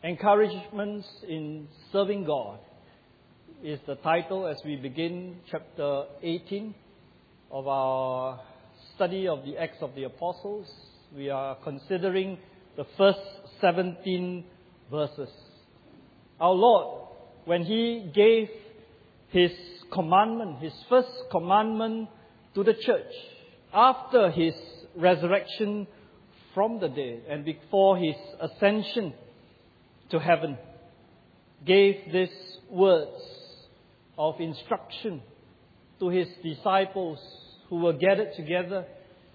Encouragements in Serving God is the title as we begin chapter 18 of our study of the Acts of the Apostles. We are considering the first 17 verses. Our Lord, when He gave His commandment, His first commandment to the church after His resurrection from the dead and before His ascension to heaven, gave these words of instruction to His disciples who were gathered together.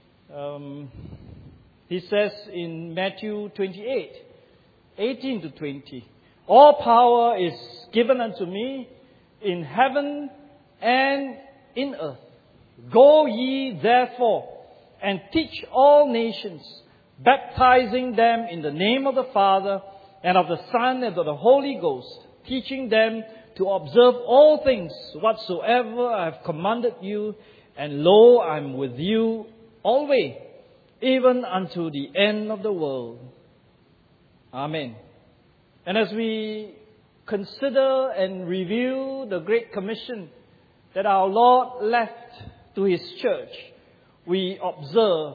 He says in Matthew 28, 18 to 20, "All power is given unto me in heaven and in earth. Go ye therefore and teach all nations, baptizing them in the name of the Father and of the Son and of the Holy Ghost, teaching them to observe all things whatsoever I have commanded you, and lo, I am with you always, even unto the end of the world." Amen. And as we consider and review the Great Commission that our Lord left to His church, we observe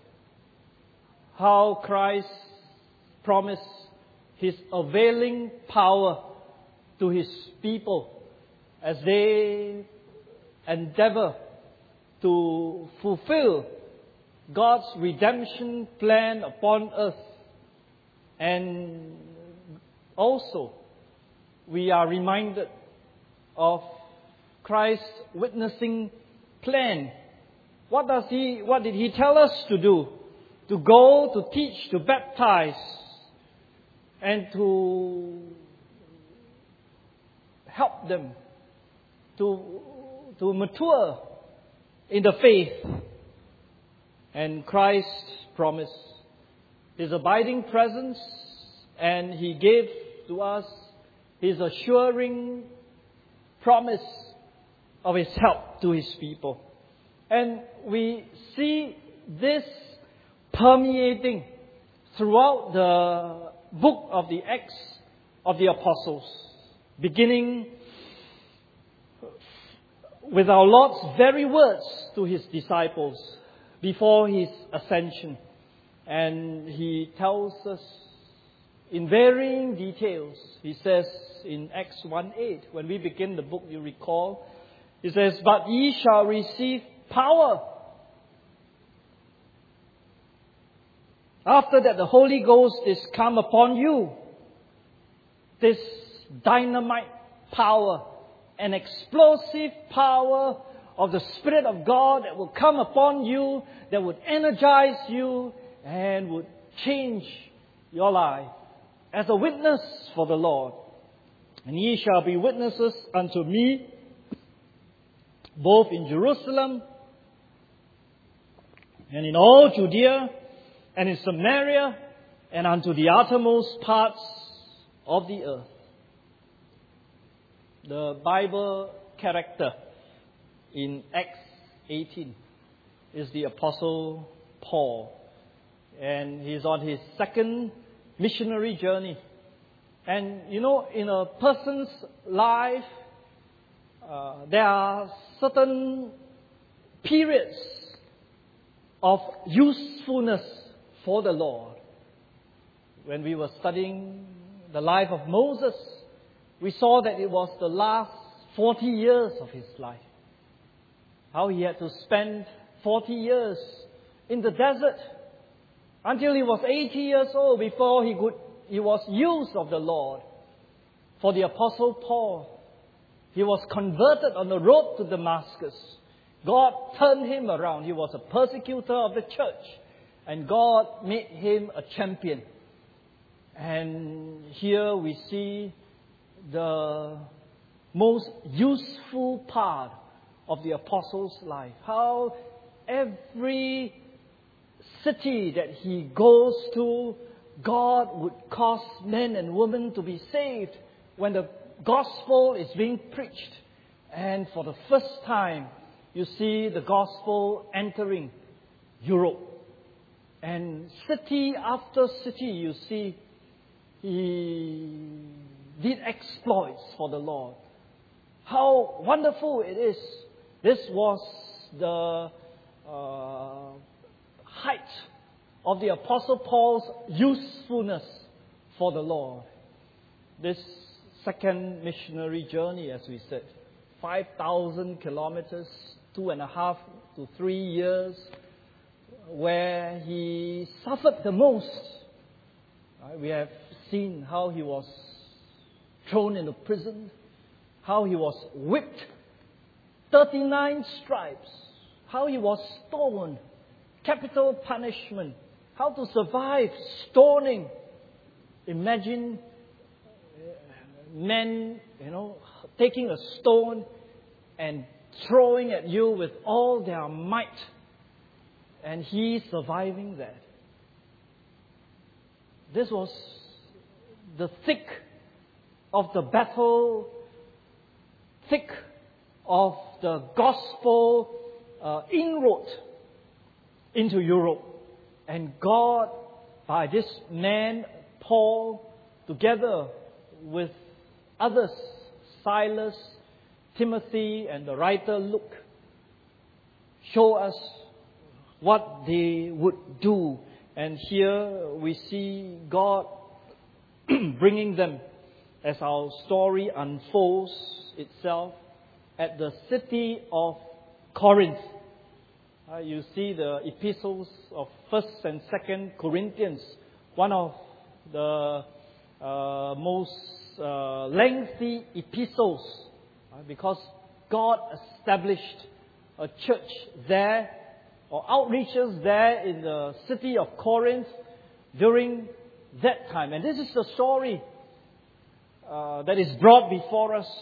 how Christ promised His availing power to His people as they endeavor to fulfill God's redemption plan upon earth. And also, we are reminded of Christ's witnessing plan. What did He tell us to do? To go, to teach, to baptize, and to help them to mature in the faith. And Christ promised His abiding presence, and He gave to us His assuring promise of His help to His people. And we see this permeating throughout the book of the Acts of the Apostles, beginning with our Lord's very words to His disciples before His ascension. And He tells us in varying details. He says in Acts 1:8, when we begin the book, you recall, He says, "But ye shall receive power. After that, the Holy Ghost is come upon you." This dynamite power, an explosive power of the Spirit of God that will come upon you, that would energize you and would change your life as a witness for the Lord. "And ye shall be witnesses unto me, both in Jerusalem and in all Judea and in Samaria and unto the uttermost parts of the earth." The Bible character in Acts 18 is the Apostle Paul. And he's on his second missionary journey. And you know, in a person's life, there are certain periods of usefulness for the Lord. When we were studying the life of Moses, we saw that it was the last 40 years of his life. How he had to spend 40 years in the desert until he was 80 years old before he was used of the Lord. For the Apostle Paul, he was converted on the road to Damascus. God turned him around. He was a persecutor of the church, and God made him a champion. And here we see the most useful part of the apostle's life. How every city that he goes to, God would cause men and women to be saved when the gospel is being preached. And for the first time, you see the gospel entering Europe. And city after city, you see he did exploits for the Lord. How wonderful it is. This was the height of the Apostle Paul's usefulness for the Lord. This second missionary journey, as we said, 5,000 kilometers, 2.5 to 3 years, where he suffered the most. We have seen how he was thrown into prison, how he was whipped, 39 stripes, how he was stoned, capital punishment, how to survive stoning. Imagine men, taking a stone and throwing at you with all their might, and he surviving that. This was the thick of the battle, thick of the gospel inroad into Europe. And God, by this man, Paul, together with others, Silas, Timothy, and the writer Luke, show us what they would do. And here we see God bringing them, as our story unfolds itself, at the city of Corinth. You see the epistles of 1st and 2nd Corinthians, one of the most lengthy epistles, because God established a church there, or outreaches there in the city of Corinth during that time. And this is the story that is brought before us.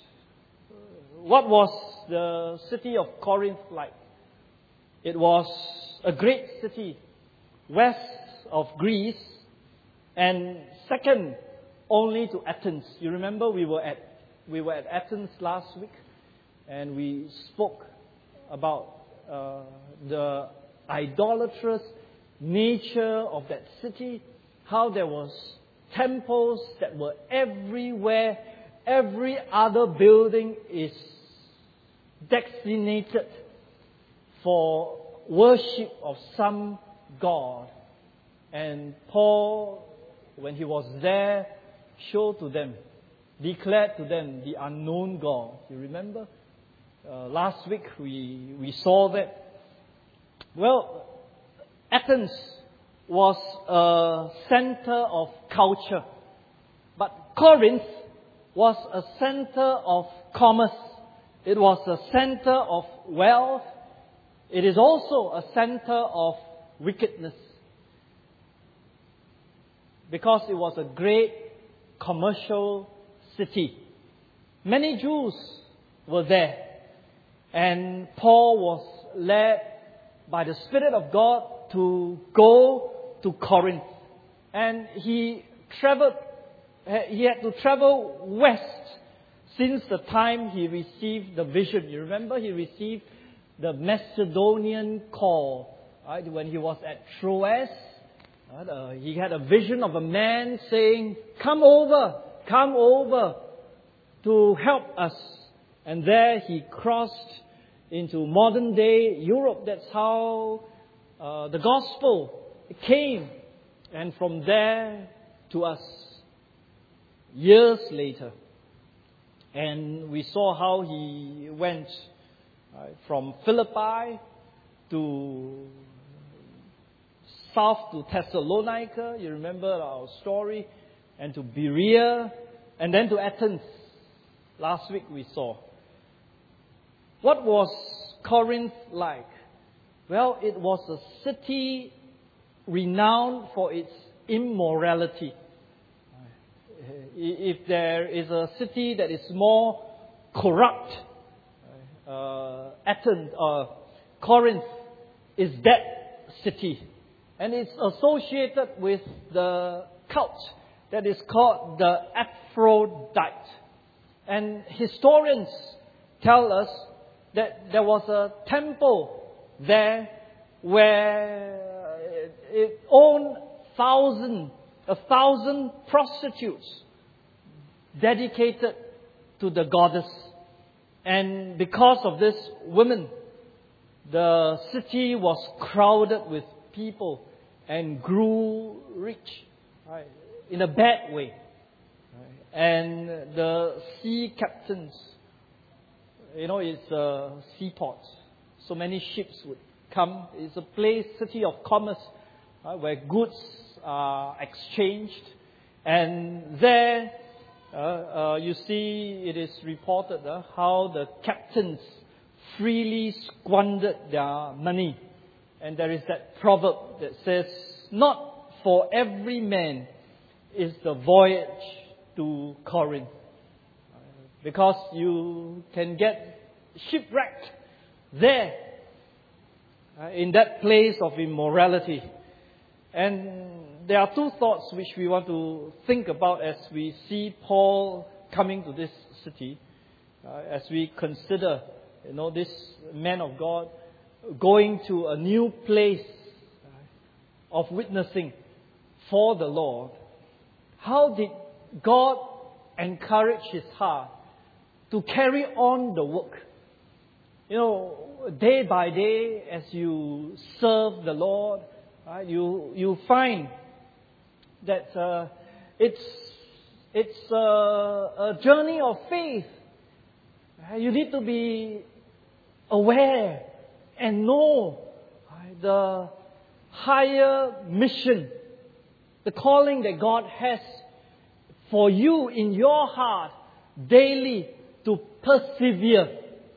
What was the city of Corinth like? It was a great city, west of Greece, and second only to Athens. You remember we were at Athens last week, and we spoke about the idolatrous nature of that city, how there was temples that were everywhere. Every other building is designated for worship of some god. And Paul, when he was there, showed to them, declared to them the unknown God. You remember? Last week we saw that. Well, Athens was a center of culture, but Corinth was a center of commerce. It was a center of wealth. It is also a center of wickedness, because it was a great commercial city. Many Jews were there, and Paul was led by the Spirit of God to go to Corinth. And he had to travel west since the time he received the vision. You remember, he received the Macedonian call, right? When he was at Troas, he had a vision of a man saying, come over to help us. And there he crossed into modern day Europe. That's how the gospel came. And from there to us, years later. And we saw how he went from Philippi to south to Thessalonica. You remember our story. And to Berea. And then to Athens. Last week we saw. What was Corinth like? Well, it was a city renowned for its immorality. If there is a city that is more corrupt, Corinth is that city. And it's associated with the cult that is called the Aphrodite. And historians tell us that there was a temple there where it owned thousands 1,000 prostitutes dedicated to the goddess. And because of this women, the city was crowded with people and grew rich, right, in a bad way. Right? And the sea captains, it's seaports. So many ships would come. It's a place, city of commerce, right, where goods are exchanged. And there, you see, it is reported how the captains freely squandered their money. And there is that proverb that says, "Not for every man is the voyage to Corinth." Because you can get shipwrecked there, in that place of immorality. And there are two thoughts which we want to think about as we see Paul coming to this city, as we consider, this man of God going to a new place of witnessing for the Lord. How did God encourage his heart to carry on the work? Day by day, as you serve the Lord, right, you find that it's a journey of faith. You need to be aware and know the higher mission, the calling that God has for you in your heart daily to persevere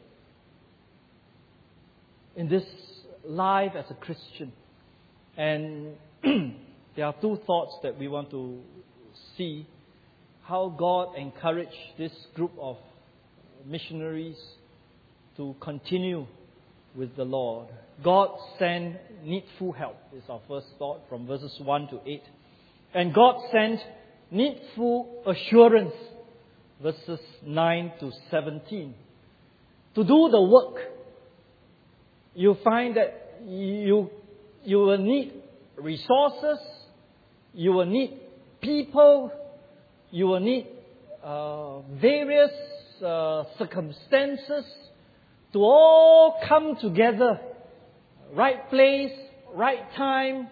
in this life as a Christian. And there are two thoughts that we want to see. How God encouraged this group of missionaries to continue with the Lord. God sent needful help is our first thought from verses 1 to 8. And God sent needful assurance, verses 9 to 17. To do the work, you find that you will need resources, you will need people, you will need various circumstances to all come together. Right place, right time,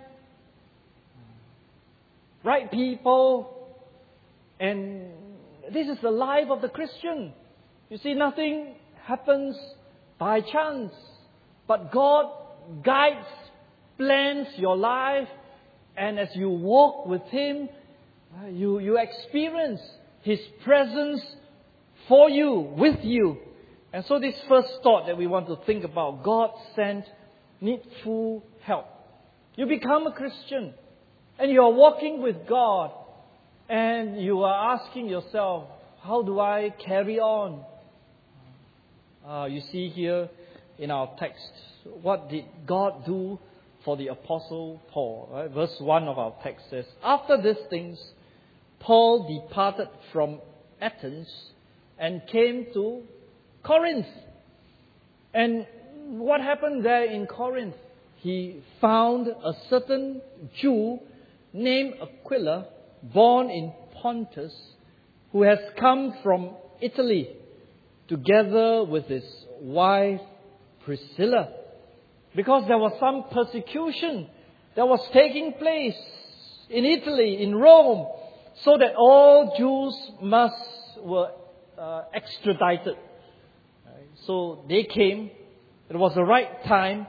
right people. And this is the life of the Christian. You see, nothing happens by chance. But God guides, plans your life. And as you walk with Him, you experience His presence for you, with you. And so this first thought that we want to think about, God sent needful help. You become a Christian and you are walking with God and you are asking yourself, how do I carry on? You see here in our text, what did God do for the Apostle Paul? Right? Verse 1 of our text says, after these things, Paul departed from Athens and came to Corinth. And what happened there in Corinth? He found a certain Jew named Aquila, born in Pontus, who has come from Italy, together with his wife Priscilla. Because there was some persecution that was taking place in Italy, in Rome, so that all Jews were extradited. So they came. It was the right time.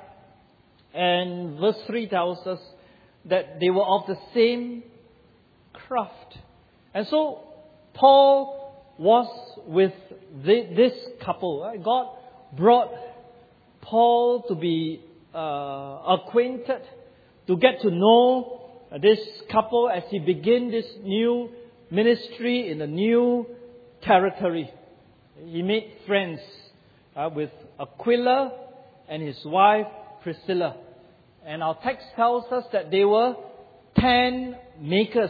And verse 3 tells us that they were of the same craft. And so Paul was with this couple. Right? God brought Paul to be acquainted, to get to know this couple as he began this new ministry in a new territory. He made friends with Aquila and his wife Priscilla. And our text tells us that they were tent makers.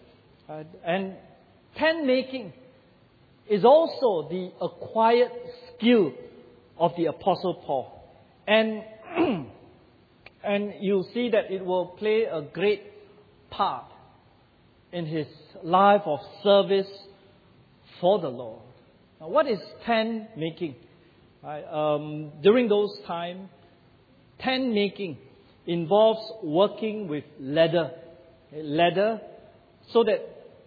And tent making is also the acquired skill of the Apostle Paul. And you'll see that it will play a great part in his life of service for the Lord. Now, what is tent making? During those times, tent making involves working with leather. Leather, so that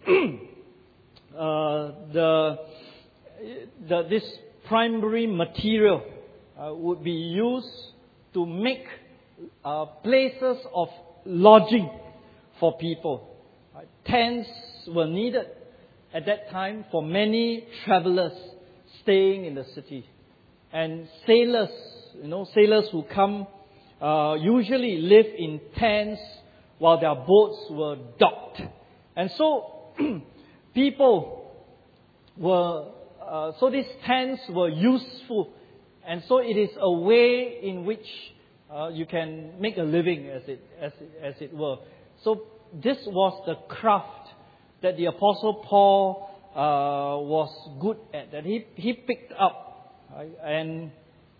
this primary material would be used to make places of lodging for people. Tents were needed at that time for many travelers staying in the city. And sailors, sailors who come usually live in tents while their boats were docked. And so people were, so these tents were useful. And so it is a way in which you can make a living, as it were. So this was the craft that the Apostle Paul was good at, that he picked up, right? And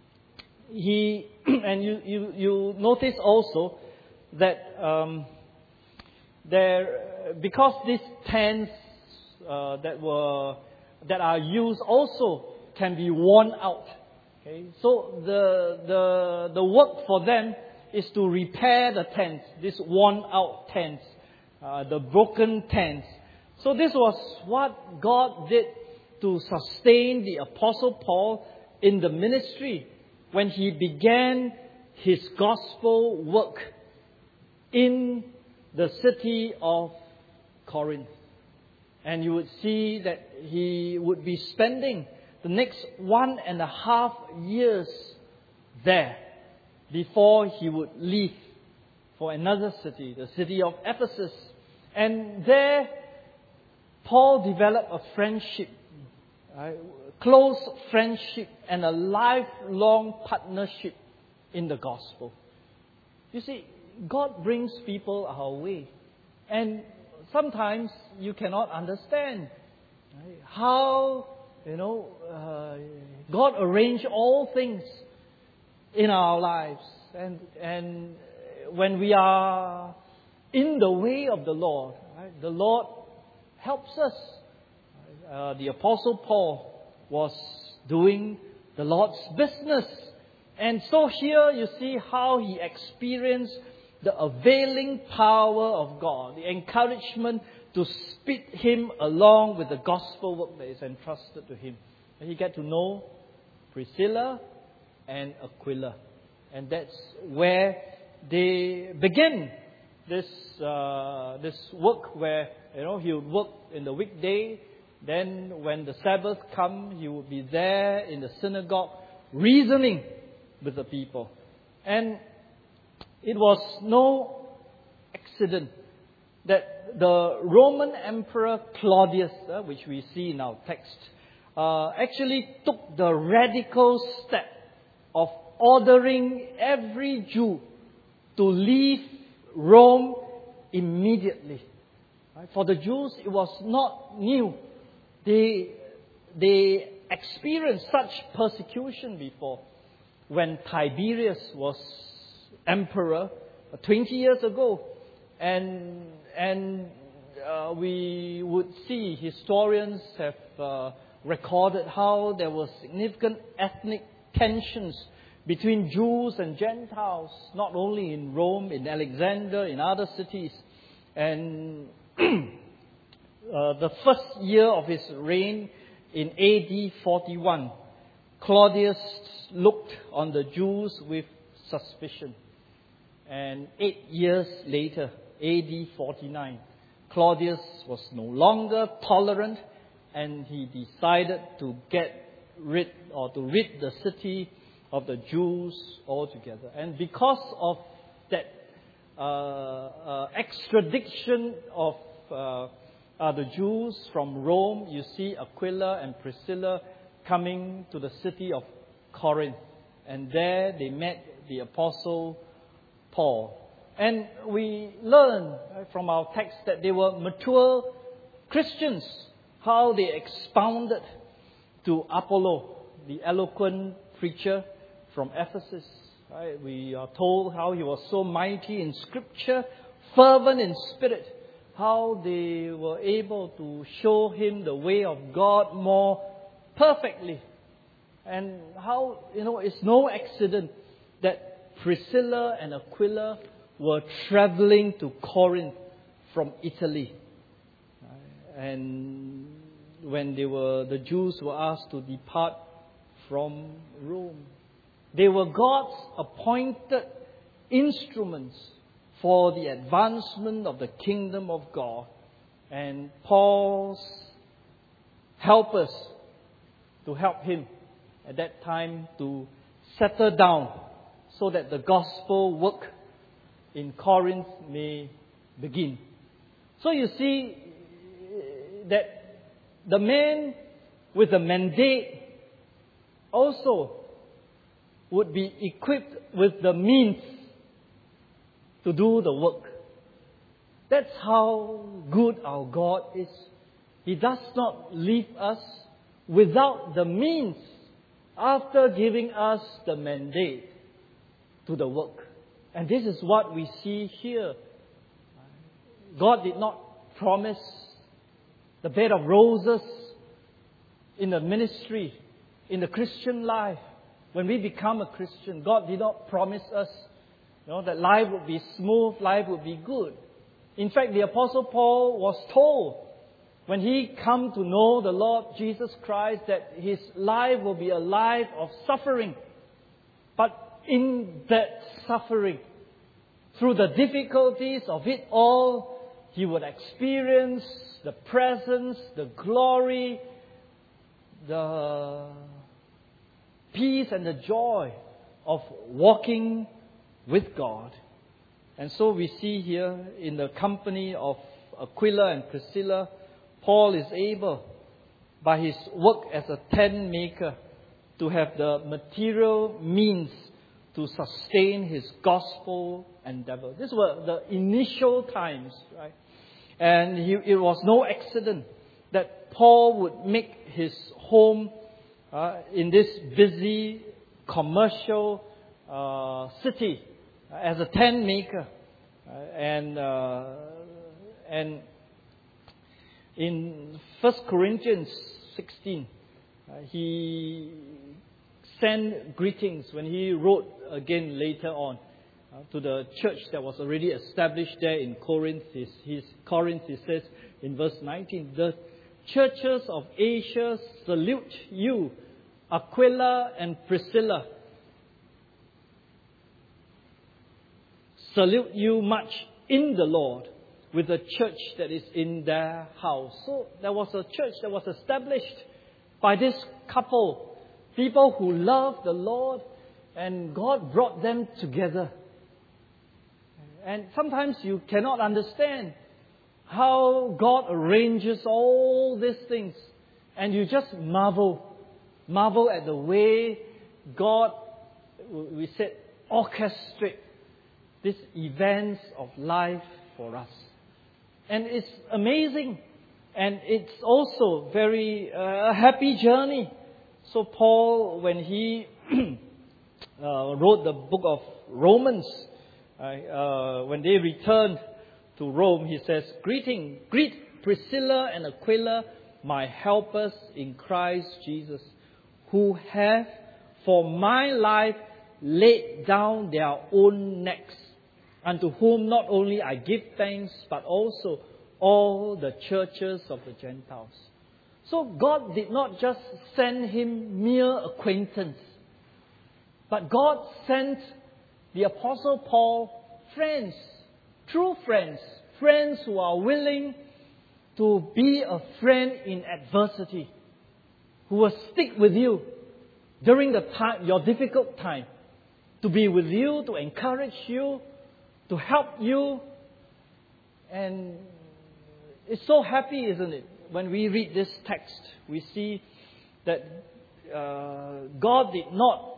you notice also that because these tents that are used also can be worn out. Okay, so the work for them is to repair the tents, these worn out tents, the broken tents. So this was what God did to sustain the Apostle Paul in the ministry when he began his gospel work in the city of Corinth. And you would see that he would be spending the next 1.5 years there before he would leave for another city, the city of Ephesus. And there, Paul developed a friendship, close friendship, and a lifelong partnership in the gospel. You see, God brings people our way, and sometimes you cannot understand how God arranged all things in our lives, and when we are in the way of the Lord, the Lord helps us. The Apostle Paul was doing the Lord's business, and so here you see how he experienced the availing power of God, the encouragement to speed him along with the gospel work that is entrusted to him. And he got to know Priscilla and Aquila, and that's where they begin this work, where he would work in the weekday. Then when the Sabbath come, he would be there in the synagogue reasoning with the people. And it was no accident that the Roman Emperor Claudius, which we see in our text, actually took the radical step of ordering every Jew to leave Rome immediately. For the Jews, it was not new. They experienced such persecution before. When Tiberius was emperor 20 years ago, and we would see historians have recorded how there were significant ethnic tensions between Jews and Gentiles, not only in Rome, in Alexandria, in other cities. And the first year of his reign in AD 41, Claudius looked on the Jews with suspicion. And 8 years later, AD 49, Claudius was no longer tolerant, and he decided to rid the city of the Jews altogether. And because of that extradition of the Jews from Rome, you see Aquila and Priscilla coming to the city of Corinth. And there they met the Apostle Paul. And we learn from our text that they were mature Christians, how they expounded to Apollo, the eloquent preacher from Ephesus. We are told how he was so mighty in Scripture, fervent in spirit, how they were able to show him the way of God more perfectly. And how, it's no accident that Priscilla and Aquila were traveling to Corinth from Italy. And when the Jews were asked to depart from Rome, they were God's appointed instruments for the advancement of the kingdom of God. And Paul's helpers to help him at that time to settle down so that the gospel work in Corinth may begin. So you see that the man with the mandate also would be equipped with the means to do the work. That's how good our God is. He does not leave us without the means after giving us the mandate to the work. And this is what we see here. God did not promise the bed of roses in the ministry, in the Christian life. When we become a Christian, God did not promise us that life would be smooth, life would be good. In fact, the Apostle Paul was told when he come to know the Lord Jesus Christ that his life will be a life of suffering. But in that suffering, through the difficulties of it all, he would experience the presence, the glory, the peace and the joy of walking with God. And so we see here in the company of Aquila and Priscilla, Paul is able, by his work as a tent maker, to have the material means to sustain his gospel endeavor. These were the initial times, right? And it was no accident that Paul would make his home in this busy commercial city as a tent maker. And in 1 Corinthians 16, he sent greetings when he wrote again later on to the church that was already established there in Corinth. Corinth, he says in verse 19, the churches of Asia salute you, Aquila and Priscilla. Salute you much in the Lord with the church that is in their house. So there was a church that was established by this couple, people who loved the Lord, and God brought them together. And sometimes you cannot understand how God arranges all these things. And you just marvel at the way God, we said, orchestrate these events of life for us. And it's amazing. And it's also very a happy journey. So Paul, when he wrote the book of Romans, when they returned to Rome, he says, greet Priscilla and Aquila, my helpers in Christ Jesus, who have for my life laid down their own necks, unto whom not only I give thanks, but also all the churches of the Gentiles. So God did not just send him mere acquaintance, but God sent the Apostle Paul friends, true friends, friends who are willing to be a friend in adversity, who will stick with you during the time, your difficult time, to be with you, to encourage you, to help you. And it's so happy, isn't it? When we read this text, we see that God did not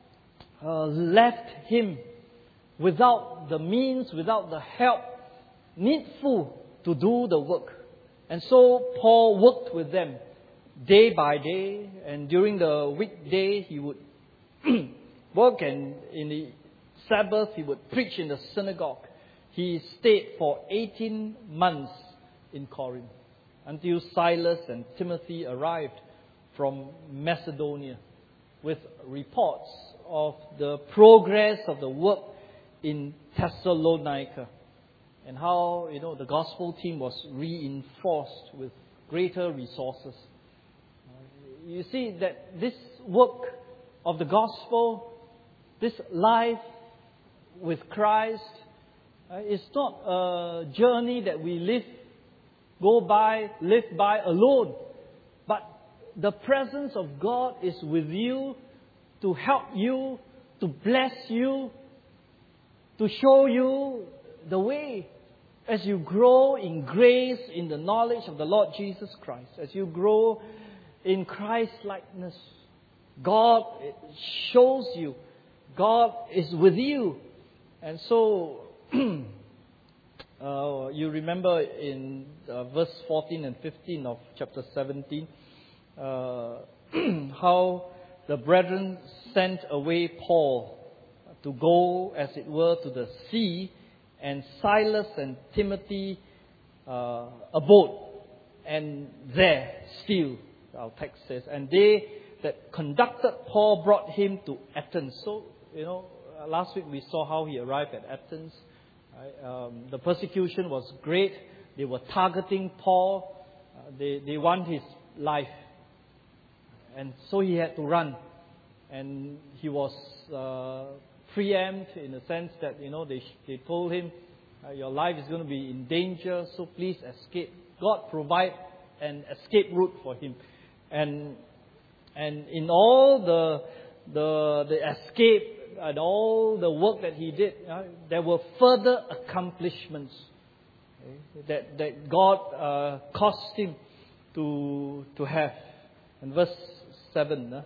left him without the means, without the help needful to do the work. And so Paul worked with them day by day, and during the weekday he would work, and in the Sabbath he would preach in the synagogue. He stayed for 18 months in Corinth until Silas and Timothy arrived from Macedonia with reports of the progress of the work in Thessalonica and how, the gospel team was reinforced with greater resources. You see that this work of the gospel, this life with Christ, is not a journey that we live by alone. But the presence of God is with you to help you, to bless you, to show you the way as you grow in grace, in the knowledge of the Lord Jesus Christ, as you grow in Christ-likeness. God shows you. God is with you. And so, you remember in verse 14 and 15 of chapter 17, how the brethren sent away Paul to go, as it were, to the sea, and Silas and Timothy abode. And there, still, our text says, and they that conducted Paul brought him to Athens. So, last week we saw how he arrived at Athens. Right? The persecution was great. They were targeting Paul. They want his life. And so he had to run. And he was preempted in the sense that, they told him, your life is going to be in danger, so please escape. God provided an escape route for him. And in all the escape and all the work that he did, there were further accomplishments that God caused him to have. In verse 7,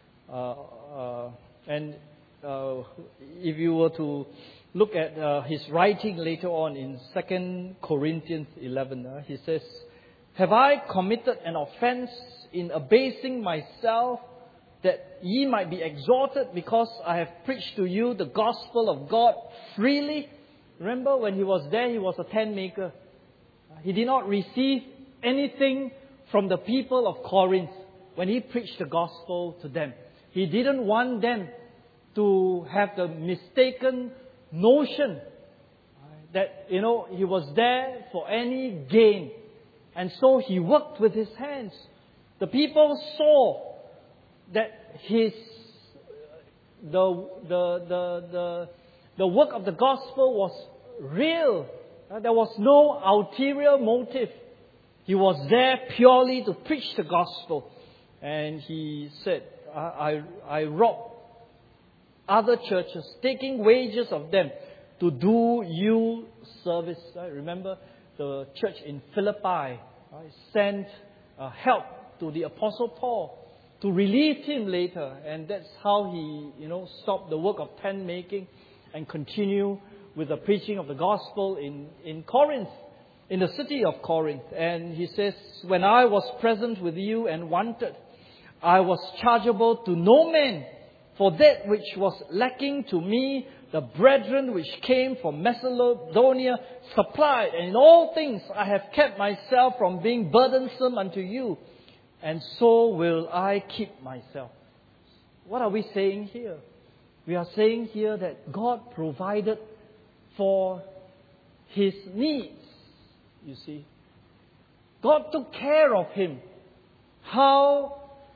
if you were to look at his writing later on in 2 Corinthians 11, he says, have I committed an offense in abasing myself, that ye might be exalted, because I have preached to you the gospel of God freely? Remember, when he was there, he was a tent maker. He did not receive anything from the people of Corinth when he preached the gospel to them. He didn't want them to have the mistaken notion that, he was there for any gain. And so he worked with his hands. The people saw that the work of the gospel was real. There was no ulterior motive. He was there purely to preach the gospel. And he said, I robbed other churches, taking wages of them to do you service. Remember the church in Philippi sent help to the Apostle Paul to release him later. And that's how he, stopped the work of tent making and continue with the preaching of the gospel in Corinth, in the city of Corinth. And he says, when I was present with you and wanted, I was chargeable to no man, for that which was lacking to me, the brethren which came from Macedonia supplied. And in all things I have kept myself from being burdensome unto you. And so will I keep myself. What are we saying here? We are saying here that God provided for his needs. You see, God took care of him. How?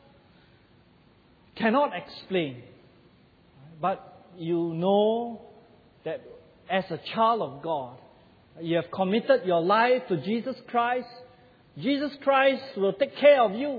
Cannot explain. But you know that as a child of God, you have committed your life to Jesus Christ. Jesus Christ will take care of you.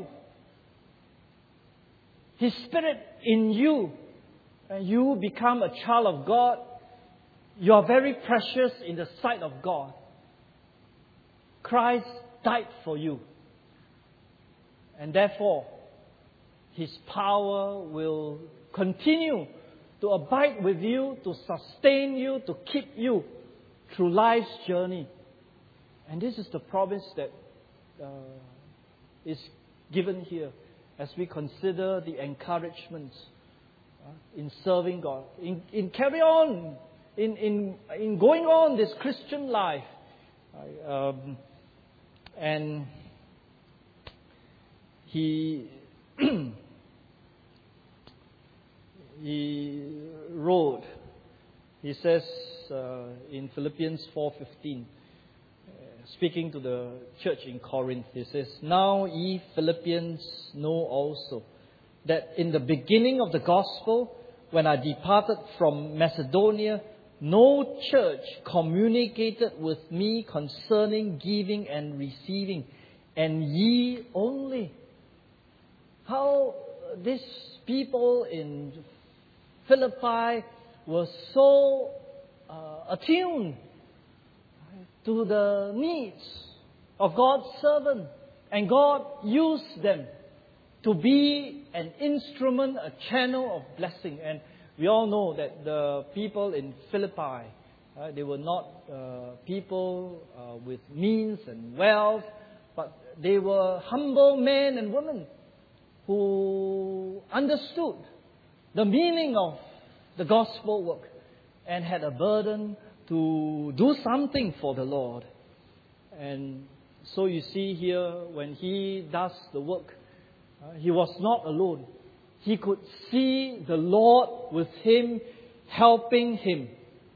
His Spirit in you, and you become a child of God. You are very precious in the sight of God. Christ died for you. And therefore, His power will continue to abide with you, to sustain you, to keep you through life's journey. And this is the promise that is given here as we consider the encouragements in serving God, in carry on, in going on this Christian life. And he wrote, he says in Philippians 4:15, speaking to the church in Corinth, he says, "Now ye Philippians know also that in the beginning of the gospel, when I departed from Macedonia, no church communicated with me concerning giving and receiving, and ye only." How these people in Philippi were so attuned to the needs of God's servant, and God used them to be an instrument, a channel of blessing. And we all know that the people in Philippi, they were not people with means and wealth, but they were humble men and women who understood the meaning of the gospel work and had a burden to do something for the Lord. And so you see here, when he does the work, he was not alone. He could see the Lord with him, helping him.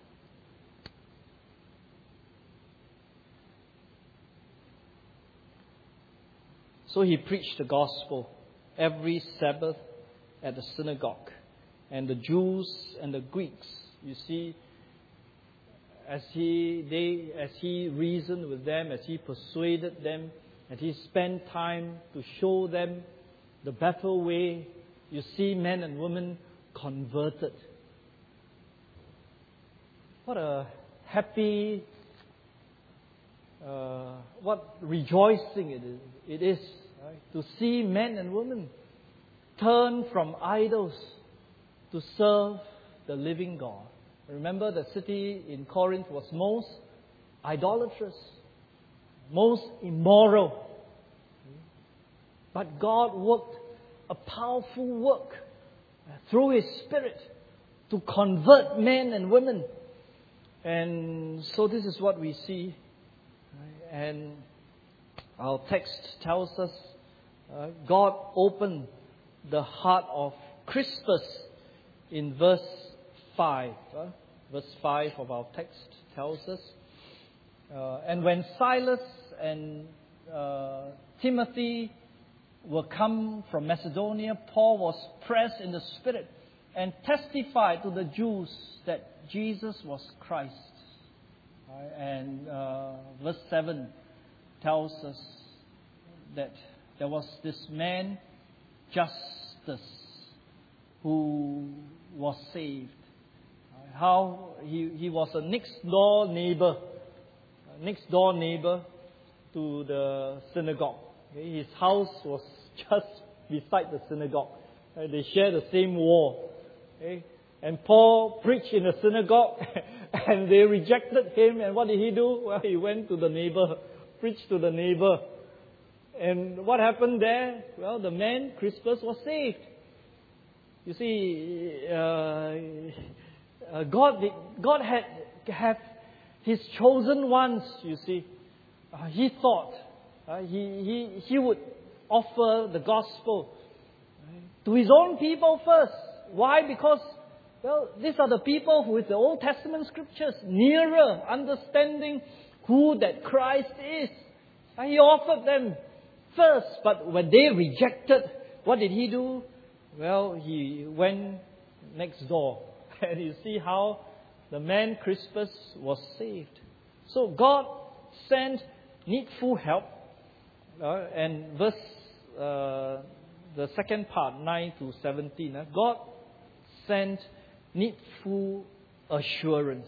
So he preached the gospel every Sabbath at the synagogue. And the Jews and the Greeks, you see, as he reasoned with them, as he persuaded them, as he spent time to show them the better way, you see men and women converted. What a happy, what rejoicing it is, right? To see men and women turn from idols to serve the living God. Remember, the city in Corinth was most idolatrous, most immoral. But God worked a powerful work through His Spirit to convert men and women. And so this is what we see. And our text tells us God opened the heart of Crispus in verse 5. Verse 5 of our text tells us, and when Silas and Timothy were come from Macedonia, Paul was pressed in the Spirit and testified to the Jews that Jesus was Christ. And verse 7 tells us that there was this man, Justus, who was saved. How he was a next door neighbor to the synagogue. His house was just beside the synagogue. They share the same wall. And Paul preached in the synagogue and they rejected him. And what did he do? Well, he went to the neighbor, preached to the neighbor. And what happened there? Well, the man, Crispus, was saved. You see, God had His chosen ones, you see. He thought he would offer the gospel to His own people first. Why? Because, well, these are the people who, with the Old Testament scriptures, nearer understanding who that Christ is. He offered them first, but when they rejected, what did He do? Well, He went next door. And you see how the man Crispus was saved. So God sent needful help. And verse, the second part, 9 to 17, God sent needful assurance.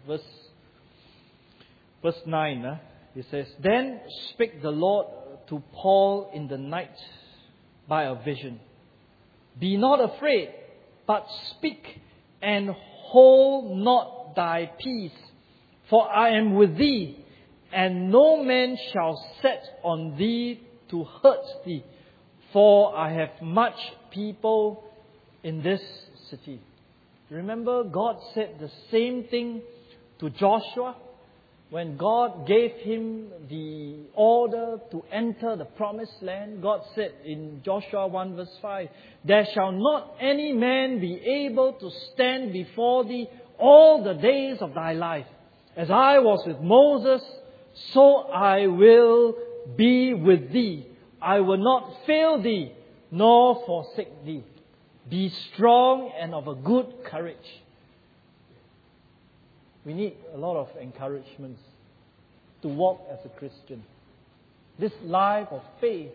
Verse 9, it says, Then spake the Lord to Paul in the night by a vision. Be not afraid, but speak and hold not thy peace, for I am with thee, and no man shall set on thee to hurt thee, for I have much people in this city. Remember, God said the same thing to Joshua. when God gave him the order to enter the promised land, God said in Joshua 1 verse 5, "There shall not any man be able to stand before thee all the days of thy life. As I was with Moses, so I will be with thee. I will not fail thee, nor forsake thee. Be strong and of a good courage." We need a lot of encouragements to walk as a Christian. This life of faith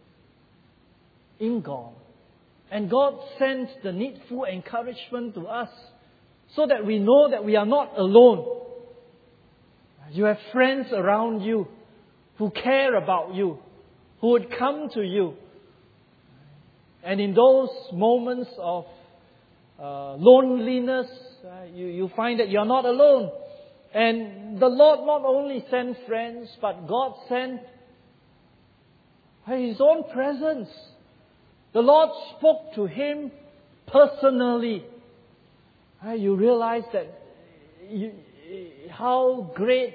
in God. And God sends the needful encouragement to us so that we know that we are not alone. You have friends around you who care about you, who would come to you. And in those moments of loneliness, you find that you are not alone. And the Lord not only sent friends, but God sent His own presence. The Lord spoke to him personally. You realize that how great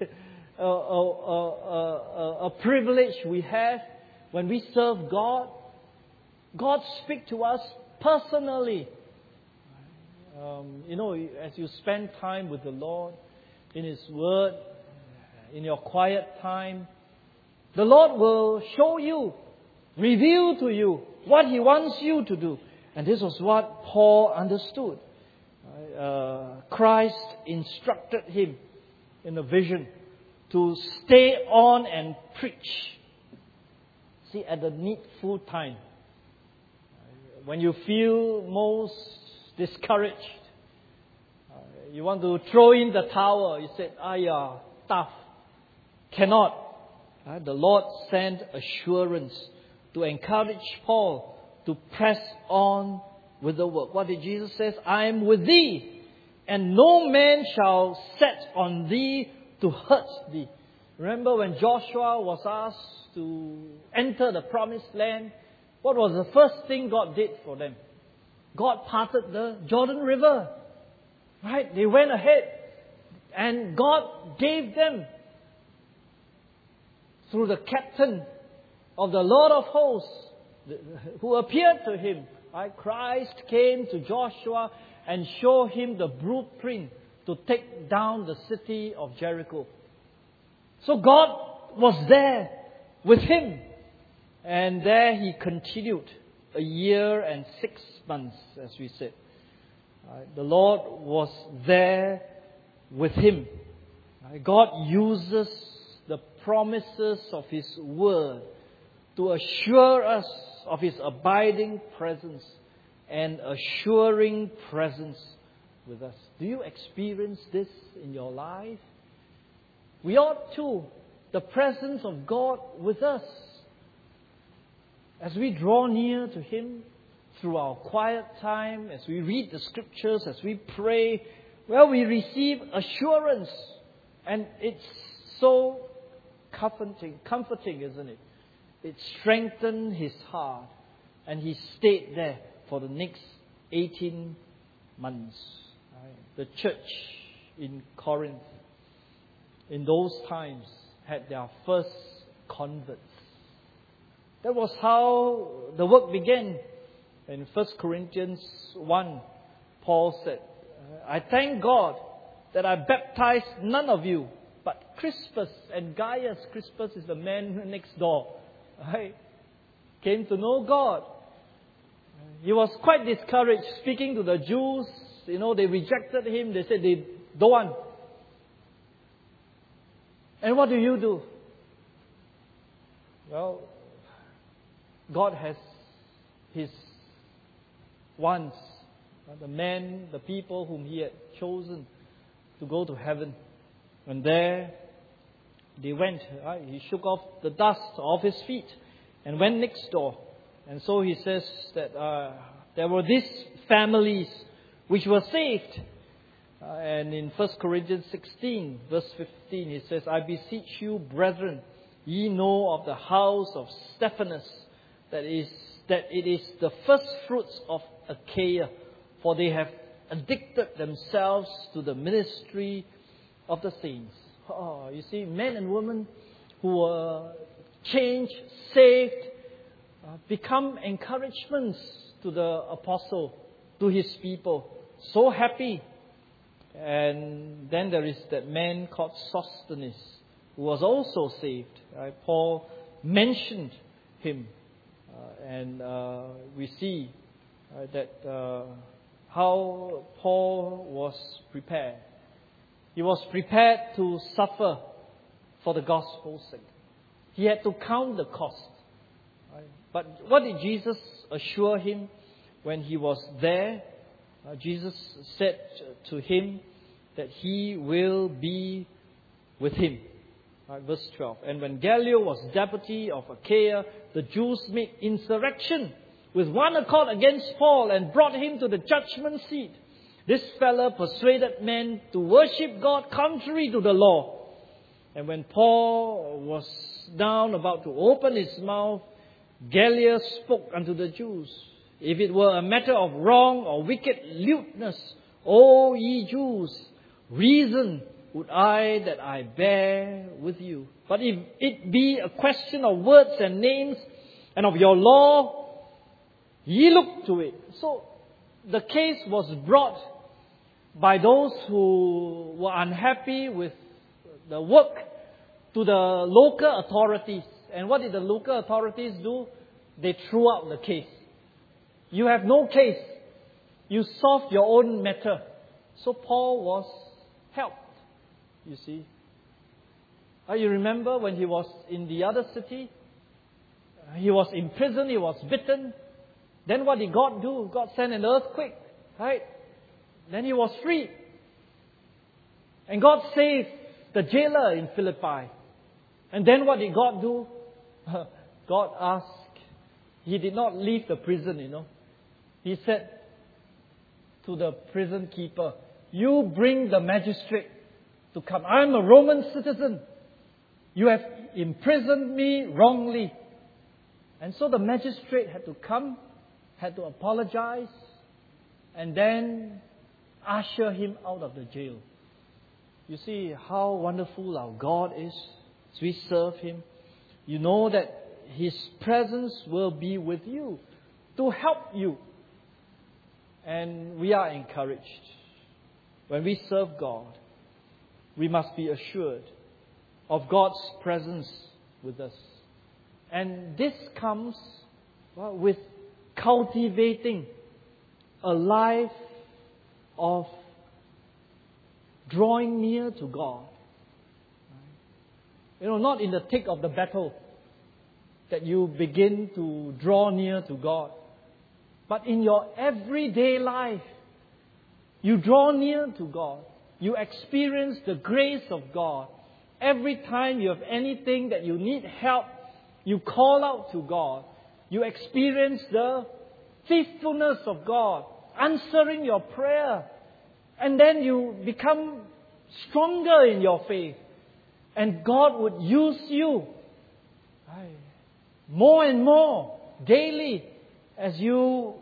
a privilege we have when we serve God. God speaks to us personally. As you spend time with the Lord in His Word, in your quiet time, the Lord will show you, reveal to you what He wants you to do. And this was what Paul understood. Christ instructed him in a vision to stay on and preach. See, at the needful time, when you feel most discouraged, you want to throw in the towel. You said, tough. Cannot. The Lord sent assurance to encourage Paul to press on with the work. What did Jesus say? "I am with thee, and no man shall set on thee to hurt thee." Remember when Joshua was asked to enter the promised land, what was the first thing God did for them? God parted the Jordan River. Right? They went ahead. And God gave them, through the captain of the Lord of hosts, who appeared to him. Right? Christ came to Joshua and showed him the blueprint to take down the city of Jericho. So God was there with him. And there he continued 1 year and 6 months, as we said. The Lord was there with him. God uses the promises of His Word to assure us of His abiding presence and assuring presence with us. Do you experience this in your life? We ought to. The presence of God with us. As we draw near to Him through our quiet time, as we read the Scriptures, as we pray, we receive assurance. And it's so comforting, isn't it? It strengthened his heart. And he stayed there for the next 18 months. The church in Corinth, in those times, had their first converts. That was how the work began. In 1 Corinthians 1, Paul said, "I thank God that I baptized none of you, but Crispus and Gaius." Crispus is the man next door. Right? Came to know God. He was quite discouraged speaking to the Jews. They rejected him. They said they don't want. And what do? Well, God has His ones, the people whom He had chosen to go to heaven. And there they went. Right? He shook off the dust off his feet and went next door. And so he says that there were these families which were saved. And in 1 Corinthians 16, verse 15, he says, "I beseech you, brethren, ye know of the house of Stephanas, that it is the first fruits of Achaia, for they have addicted themselves to the ministry of the saints." you see, men and women who were changed, saved, become encouragements to the apostle, to his people. So happy. And then there is that man called Sosthenes, who was also saved. Right? Paul mentioned him. And we see that how Paul was prepared. He was prepared to suffer for the gospel's sake. He had to count the cost. Right? But what did Jesus assure him when he was there? Jesus said to him that he will be with him. Right, verse 12. And when Gallio was deputy of Achaia, the Jews made insurrection with one accord against Paul and brought him to the judgment seat. This fellow persuaded men to worship God contrary to the law. And when Paul was down about to open his mouth, Gallio spoke unto the Jews, if it were a matter of wrong or wicked lewdness, O ye Jews, reason would I that I bear with you. But if it be a question of words and names and of your law, ye look to it. So the case was brought by those who were unhappy with the work to the local authorities. And what did the local authorities do? They threw out the case. You have no case. You solve your own matter. So Paul was helped, you see. You remember when he was in the other city? He was in prison, he was bitten. Then what did God do? God sent an earthquake, right? Then he was free. And God saved the jailer in Philippi. And then what did God do? God asked. He did not leave the prison, you know. He said to the prison keeper, you bring the magistrate to come. I'm a Roman citizen. You have imprisoned me wrongly. And so the magistrate had to come, had to apologize, and then usher him out of the jail. You see how wonderful our God is as we serve Him. You know that His presence will be with you to help you. And we are encouraged. When we serve God, we must be assured of God's presence with us. And this comes with cultivating a life of drawing near to God. You know, not in the thick of the battle that you begin to draw near to God, but in your everyday life, you draw near to God. You experience the grace of God. Every time you have anything that you need help, you call out to God. You experience the faithfulness of God, answering your prayer. And then you become stronger in your faith. And God would use you more and more daily as you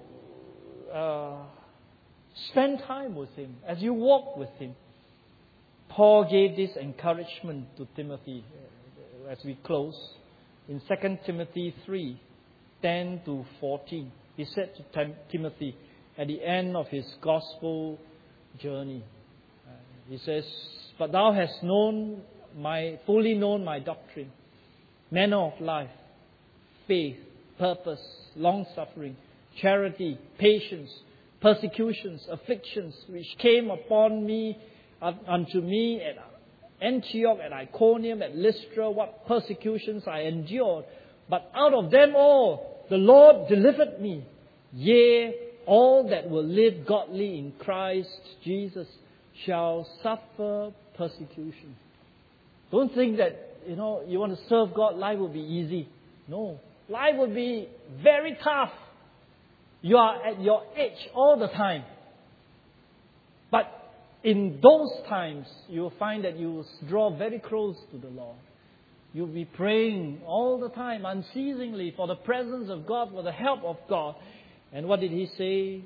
spend time with Him, as you walk with Him. Paul gave this encouragement to Timothy as we close. In 2 Timothy 3:10-14, he said to Timothy at the end of his gospel journey, he says, but thou hast fully known my doctrine, manner of life, faith, purpose, long-suffering, charity, patience, persecutions, afflictions, which came upon me, unto me at Antioch, at Iconium, at Lystra, what persecutions I endured. But out of them all, the Lord delivered me. Yea, all that will live godly in Christ Jesus shall suffer persecution. Don't think that, you want to serve God, life will be easy. No. Life will be very tough. You are at your edge all the time. But in those times, you will find that you will draw very close to the Lord. You'll be praying all the time, unceasingly, for the presence of God, for the help of God. And what did he say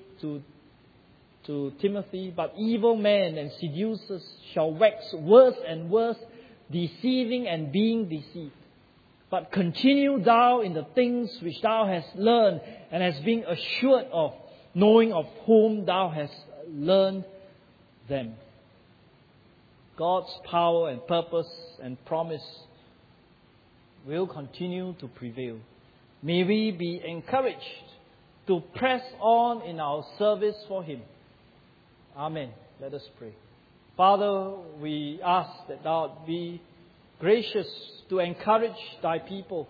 to Timothy? But evil men and seducers shall wax worse and worse, deceiving and being deceived. But continue thou in the things which thou hast learned and hast been assured of, knowing of whom thou hast learned them. God's power and purpose and promise will continue to prevail. May we be encouraged to press on in our service for Him. Amen. Let us pray. Father, we ask that Thou be gracious to encourage Thy people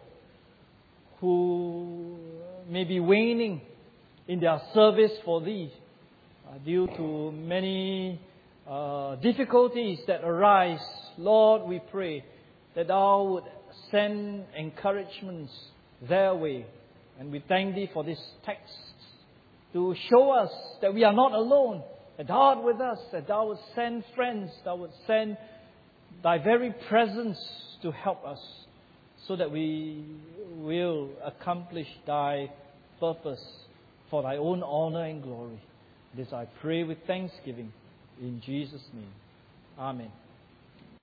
who may be waning in their service for Thee due to many difficulties that arise. Lord, we pray that Thou would send encouragements their way. And we thank Thee for this text to show us that we are not alone, that Thou art with us, that Thou would send friends, Thou would send Thy very presence to help us so that we will accomplish Thy purpose for Thy own honor and glory. This I pray with thanksgiving in Jesus' name. Amen.